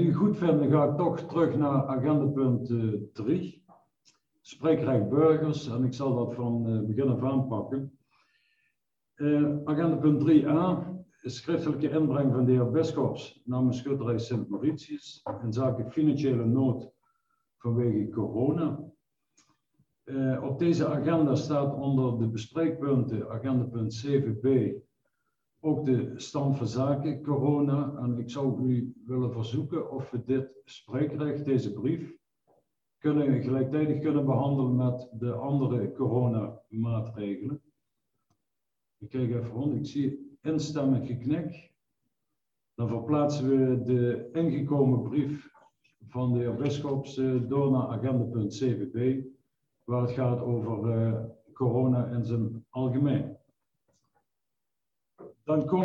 jullie goed vinden, ga ik toch terug naar agendapunt 3. Spreekrecht burgers, en ik zal dat van begin af aan pakken. Agendapunt 3a, schriftelijke inbreng van de heer Bischops namens Schutterij Sint-Mauritius in zaken financiële nood vanwege corona. Op deze agenda staat onder de bespreekpunten, agendapunt 7b, ook de stand van zaken corona. En ik zou u willen verzoeken of we dit spreekrecht, deze brief, gelijktijdig kunnen behandelen met de andere coronamaatregelen. Ik kijk even rond, ik zie instemmend geknik. Dan verplaatsen we de ingekomen brief van de heer Bischops door naar agendapunt 7b, waar het gaat over corona in zijn algemeen. Dan komen